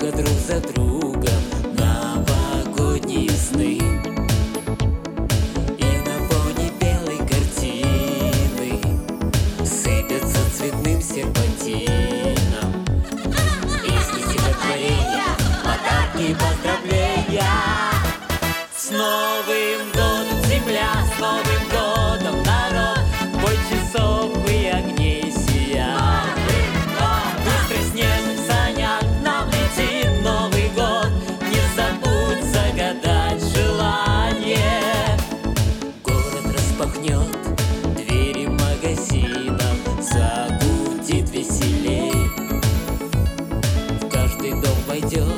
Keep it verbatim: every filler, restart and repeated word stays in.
Только друг за другом новогодние сны. И на фоне белой картины сыпятся цветным серпантином песни, стихотворения, подарки и поздравления. С Новым годом, земля, с Новым годом, народ, бой часов и огней сияет. Быстро снежных санях к нам летит Новый год, не забудь загадать желание. Город распахнет двери магазинов, загудит веселей. В каждый дом войдет